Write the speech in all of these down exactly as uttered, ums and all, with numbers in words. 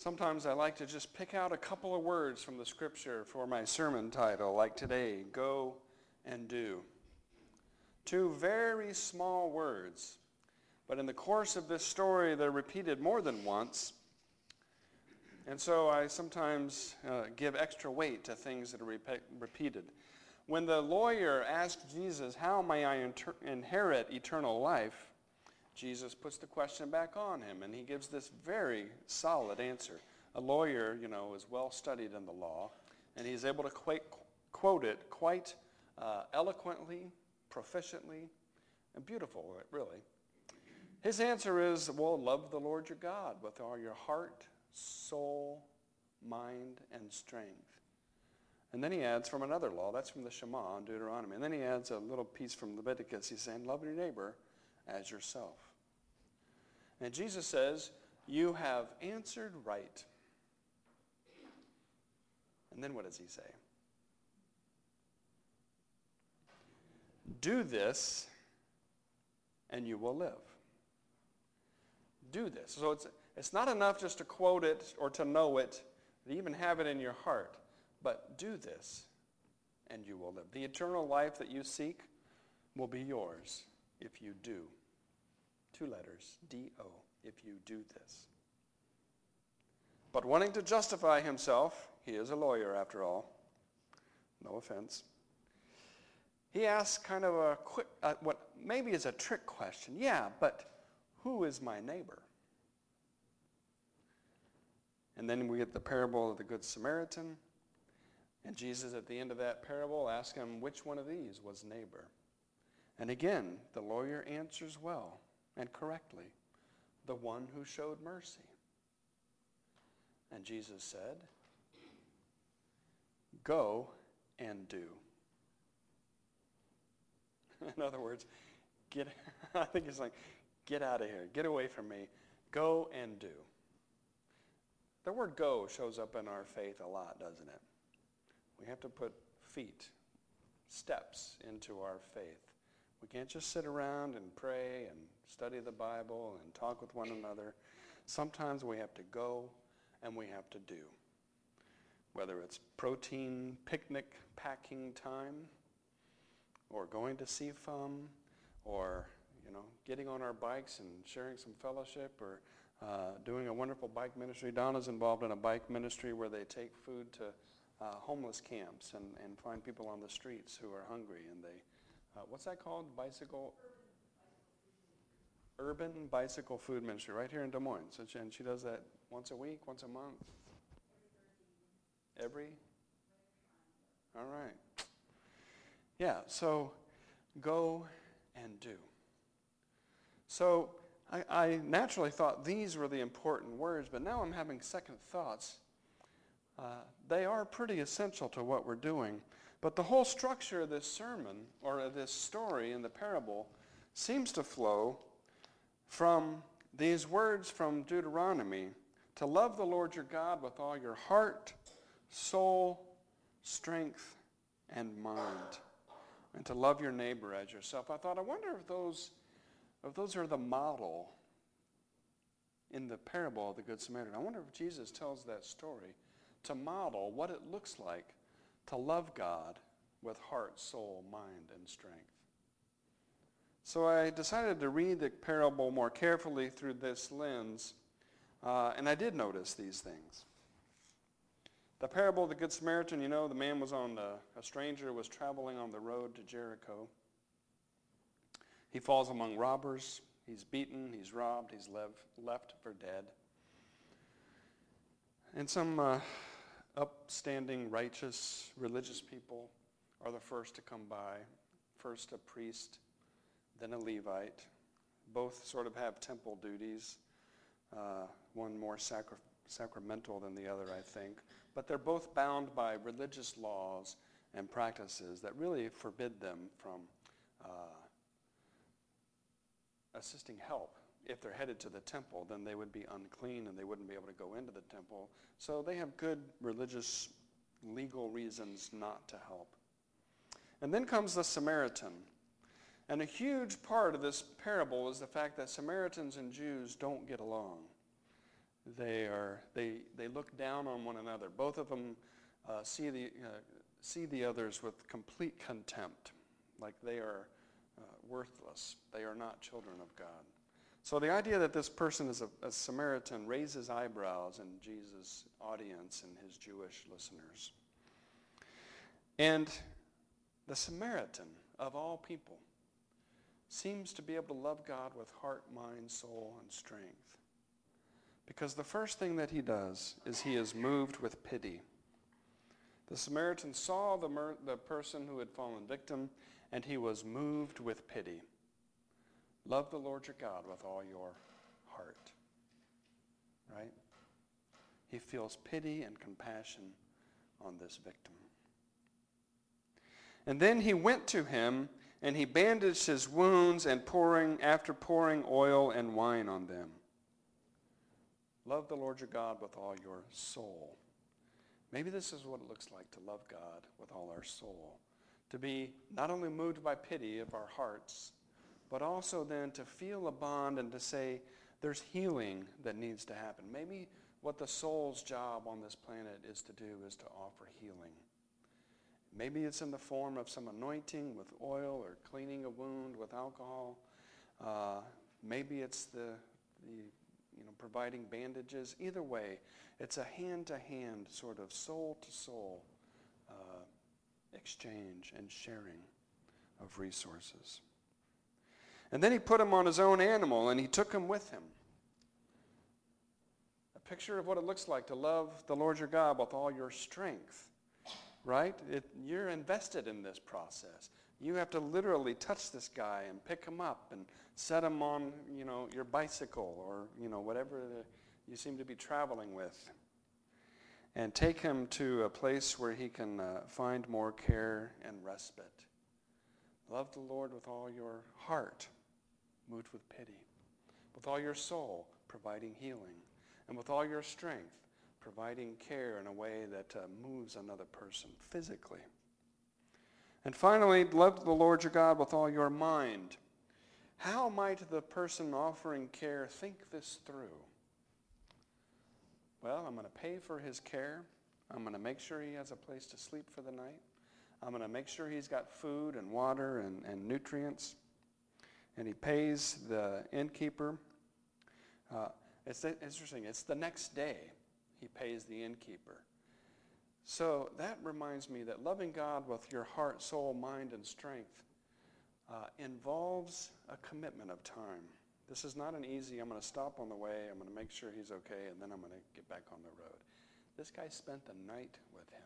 Sometimes I like to just pick out a couple of words from the scripture for my sermon title, like today, go and do. Two very small words, but in the course of this story, they're repeated more than once. And so I sometimes uh, give extra weight to things that are repe- repeated. When the lawyer asked Jesus, how may I inter- inherit eternal life? Jesus puts the question back on him, and he gives this very solid answer. A lawyer, you know, is well studied in the law, and he's able to quite, quote it quite uh, eloquently, proficiently, and beautiful, really. His answer is, well, love the Lord your God with all your heart, soul, mind, and strength. And then he adds from another law, that's from the Shema in Deuteronomy, and then he adds a little piece from Leviticus. He's saying, love your neighbor as yourself. And Jesus says, you have answered right. And then what does he say? Do this, and you will live. Do this. So it's, it's not enough just to quote it or to know it, to even have it in your heart. But do this, and you will live. The eternal life that you seek will be yours if you do. Two letters, D O, if you do this. But wanting to justify himself, he is a lawyer after all, no offense, he asks kind of a quick, uh, what maybe is a trick question. Yeah, but who is my neighbor? And then we get the parable of the Good Samaritan, and Jesus at the end of that parable asks him which one of these was neighbor. And again, the lawyer answers well and correctly, the one who showed mercy. And Jesus said, go and do. In other words, get, I think it's like, get out of here, get away from me, go and do. The word go shows up in our faith a lot, doesn't it? We have to put feet, steps into our faith. We can't just sit around and pray and study the Bible and talk with one another. Sometimes we have to go and we have to do. Whether it's protein picnic packing time, or going to C F U M, or you know, getting on our bikes and sharing some fellowship, or uh, doing a wonderful bike ministry. Donna's involved in a bike ministry where they take food to uh, homeless camps and, and find people on the streets who are hungry, and they Uh, what's that called? Bicycle? Urban Bicycle Food Ministry, right here in Des Moines. So she, and she does that once a week, once a month? Every? All right. Yeah, so go and do. So I, I naturally thought these were the important words, but now I'm having second thoughts. Uh, they are pretty essential to what we're doing. But the whole structure of this sermon, or of this story in the parable, seems to flow from these words from Deuteronomy, to love the Lord your God with all your heart, soul, strength, and mind, and to love your neighbor as yourself. I thought, I wonder if those, if those are the model in the parable of the Good Samaritan. I wonder if Jesus tells that story to model what it looks like to love God with heart, soul, mind, and strength. So I decided to read the parable more carefully through this lens, uh, and I did notice these things. The parable of the Good Samaritan, you know, the man was on the, a stranger was traveling on the road to Jericho. He falls among robbers. He's beaten, he's robbed, he's left, left for dead. And some uh, upstanding, righteous, religious people are the first to come by. First a priest, then a Levite. Both sort of have temple duties, uh, one more sacri- sacramental than the other, I think. But they're both bound by religious laws and practices that really forbid them from uh, assisting help. If they're headed to the temple, then they would be unclean and they wouldn't be able to go into the temple. So they have good religious, legal reasons not to help. And then comes the Samaritan. And a huge part of this parable is the fact that Samaritans and Jews don't get along. they are they they look down on one another. Both of them uh, see the uh, see the others with complete contempt, like they are uh, worthless. They are not children of God. So the idea that this person is a, a Samaritan raises eyebrows in Jesus' audience and his Jewish listeners. And the Samaritan, of all people, seems to be able to love God with heart, mind, soul, and strength. Because the first thing that he does is he is moved with pity. The Samaritan saw the, mer- the person who had fallen victim, and he was moved with pity. Love the Lord your God with all your heart. Right? He feels pity and compassion on this victim. And then he went to him, and he bandaged his wounds, and pouring after pouring oil and wine on them. Love the Lord your God with all your soul. Maybe this is what it looks like to love God with all our soul. To be not only moved by pity of our hearts, but also then to feel a bond and to say there's healing that needs to happen. Maybe what the soul's job on this planet is to do is to offer healing. Maybe it's in the form of some anointing with oil or cleaning a wound with alcohol. Uh, maybe it's the, the you know, providing bandages. Either way, it's a hand-to-hand sort of soul-to-soul uh, exchange and sharing of resources. And then he put him on his own animal, and he took him with him. A picture of what it looks like to love the Lord your God with all your strength, right? It, you're invested in this process. You have to literally touch this guy and pick him up and set him on, you know, your bicycle or, you know, whatever the, you seem to be traveling with, and take him to a place where he can uh, find more care and respite. Love the Lord with all your heart, moved with pity, with all your soul, providing healing, and with all your strength, providing care in a way that uh, moves another person physically. And finally, love the Lord your God with all your mind. How might the person offering care think this through? Well, I'm going to pay for his care. I'm going to make sure he has a place to sleep for the night. I'm going to make sure he's got food and water and, and nutrients. And he pays the innkeeper. Uh, it's interesting. It's the next day he pays the innkeeper. So that reminds me that loving God with your heart, soul, mind, and strength uh, involves a commitment of time. This is not an easy, I'm going to stop on the way, I'm going to make sure he's okay, and then I'm going to get back on the road. This guy spent the night with him.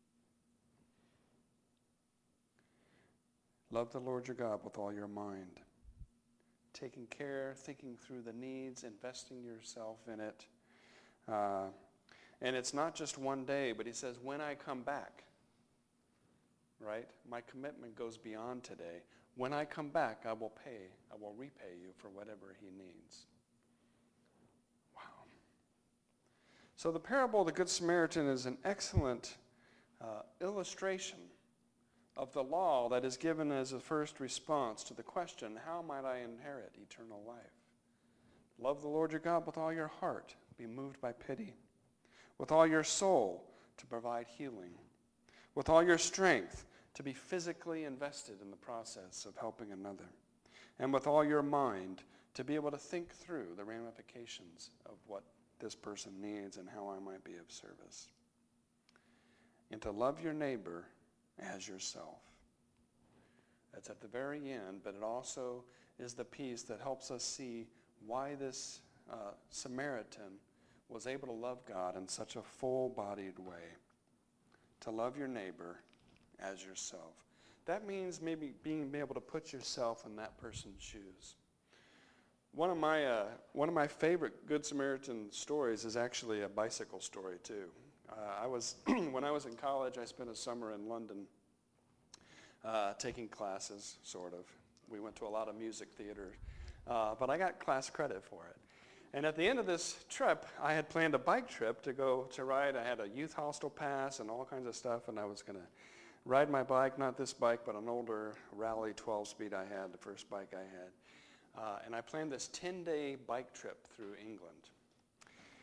Love the Lord your God with all your mind. Taking care, thinking through the needs, investing yourself in it. Uh, and it's not just one day, but he says, when I come back, right? My commitment goes beyond today. When I come back, I will pay, I will repay you for whatever he needs. Wow. So the parable of the Good Samaritan is an excellent uh, illustration of the law that is given as a first response to the question, how might I inherit eternal life? Love the Lord your God with all your heart, be moved by pity, with all your soul to provide healing, with all your strength to be physically invested in the process of helping another, and with all your mind to be able to think through the ramifications of what this person needs and how I might be of service, and to love your neighbor as yourself. That's at the very end, but it also is the piece that helps us see why this uh, Samaritan was able to love God in such a full-bodied way. To love your neighbor as yourself. That means maybe being able to put yourself in that person's shoes. One of my uh, one of my favorite Good Samaritan stories is actually a bicycle story too. Uh, I was when I was in college, I spent a summer in London uh, taking classes, sort of. We went to a lot of music theater, uh, but I got class credit for it. And at the end of this trip, I had planned a bike trip to go to ride. I had a youth hostel pass and all kinds of stuff, and I was going to ride my bike, not this bike, but an older Rally twelve speed I had, the first bike I had. Uh, and I planned this ten-day bike trip through England.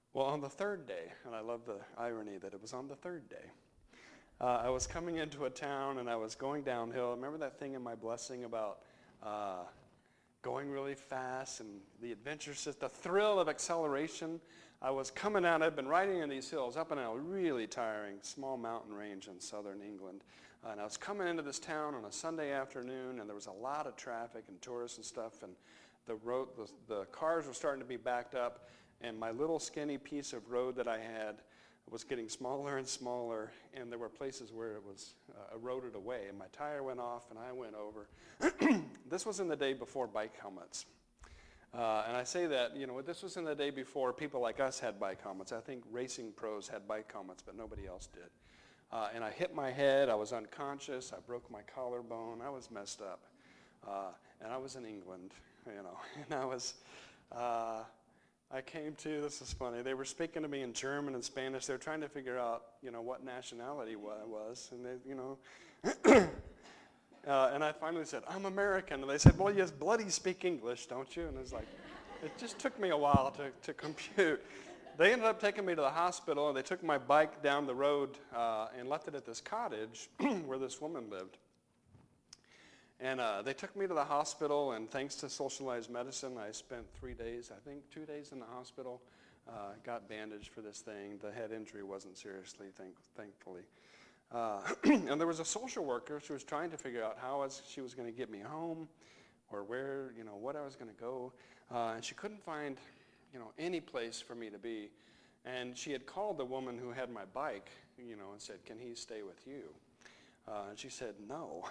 Well, on the third day, and I love the irony that it was on the third day, uh, I was coming into a town and I was going downhill. Remember that thing in my blessing about uh, going really fast and the adventure, the thrill of acceleration? I was coming out, I'd been riding in these hills, up and down, really tiring, small mountain range in southern England. Uh, and I was coming into this town on a Sunday afternoon, and there was a lot of traffic and tourists and stuff, and the road, the, the cars were starting to be backed up, and my little skinny piece of road that I had was getting smaller and smaller, and there were places where it was uh, eroded away, and my tire went off, and I went over. This was in the day before bike helmets. Uh, and I say that, you know, this was in the day before people like us had bike helmets. I think racing pros had bike helmets, but nobody else did. Uh, and I hit my head, I was unconscious, I broke my collarbone, I was messed up. Uh, and I was in England, you know, and I was, uh, I came to, this is funny, they were speaking to me in German and Spanish. They were trying to figure out, you know, what nationality I was, and they, you know, uh, and I finally said, I'm American, and they said, well, you bloody speak English, don't you? And it was like, it just took me a while to, to compute. They ended up taking me to the hospital, and they took my bike down the road uh, and left it at this cottage where this woman lived. And uh, they took me to the hospital, and thanks to socialized medicine, I spent three days, I think two days in the hospital, uh, got bandaged for this thing. The head injury wasn't seriously, thank, thankfully. Uh, and there was a social worker. She was trying to figure out how was, she was going to get me home, or where, you know, what I was going to go. Uh, and she couldn't find, you know, any place for me to be. And she had called the woman who had my bike, you know, and said, can he stay with you? Uh, and she said, no.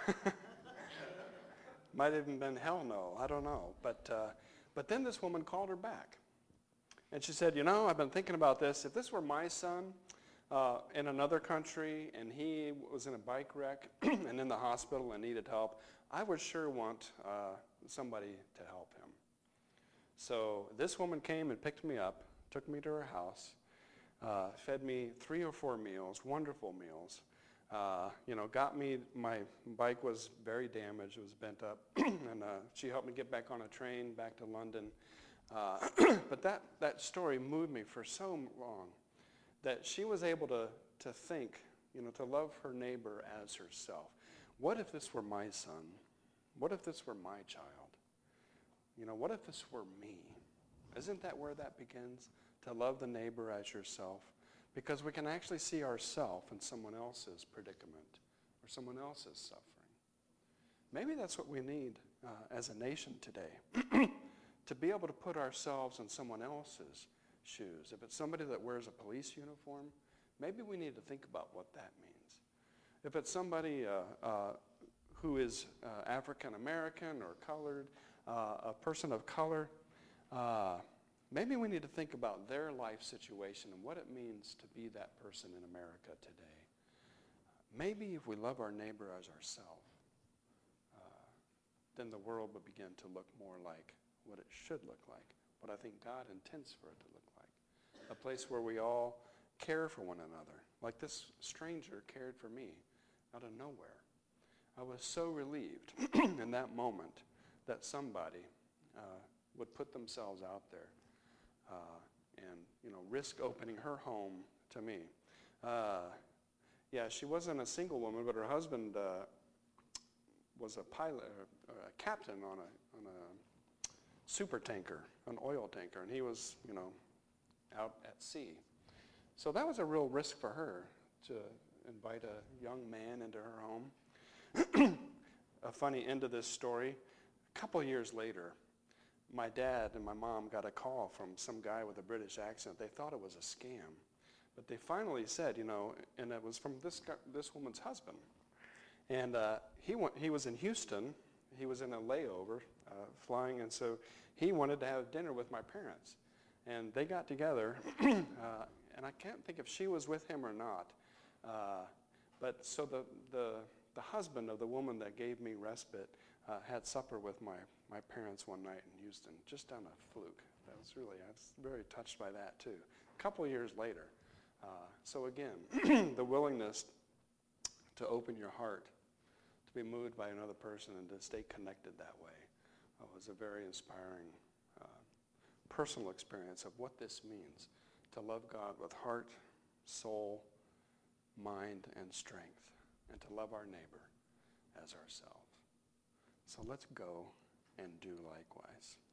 Might have even been hell no, I don't know. But, uh, but then this woman called her back. And she said, you know, I've been thinking about this. If this were my son uh, in another country and he was in a bike wreck and in the hospital and needed help, I would sure want uh, somebody to help him. So this woman came and picked me up, took me to her house, uh, fed me three or four meals, wonderful meals. Uh, you know, got me, my bike was very damaged, it was bent up, and uh, she helped me get back on a train back to London. Uh, but that, that story moved me for so long, that she was able to, to think, you know, to love her neighbor as herself. What if this were my son? What if this were my child? You know, what if this were me? Isn't that where that begins? To love the neighbor as yourself? Because we can actually see ourselves in someone else's predicament or someone else's suffering. Maybe that's what we need uh, as a nation today, to be able to put ourselves in someone else's shoes. If it's somebody that wears a police uniform, maybe we need to think about what that means. If it's somebody uh, uh, who is uh, African American or colored, uh, a person of color, uh, maybe we need to think about their life situation and what it means to be that person in America today. Maybe if we love our neighbor as ourselves, uh, then the world would begin to look more like what it should look like, what I think God intends for it to look like. A place where we all care for one another, like this stranger cared for me out of nowhere. I was so relieved in that moment that somebody uh, would put themselves out there uh, and, you know, risk opening her home to me. Uh, yeah, she wasn't a single woman, but her husband uh, was a pilot, uh, a captain on a, on a super tanker, an oil tanker, and he was, you know, out at sea. So that was a real risk for her to invite a young man into her home. A funny end of this story, a couple years later, my dad and my mom got a call from some guy with a British accent. They thought it was a scam. But they finally said, you know, and it was from this guy, this woman's husband. And uh, he, went, he was in Houston. He was in a layover uh, flying, and so he wanted to have dinner with my parents. And they got together, uh, and I can't think if she was with him or not. Uh, but so the, the, the husband of the woman that gave me respite uh, had supper with my, my parents one night in Houston, just on a fluke. That was really, I was very touched by that too. A couple of years later. Uh, so again, the willingness to open your heart, to be moved by another person and to stay connected that way uh, was a very inspiring uh, personal experience of what this means to love God with heart, soul, mind, and strength, and to love our neighbor as ourselves. So let's go and do likewise.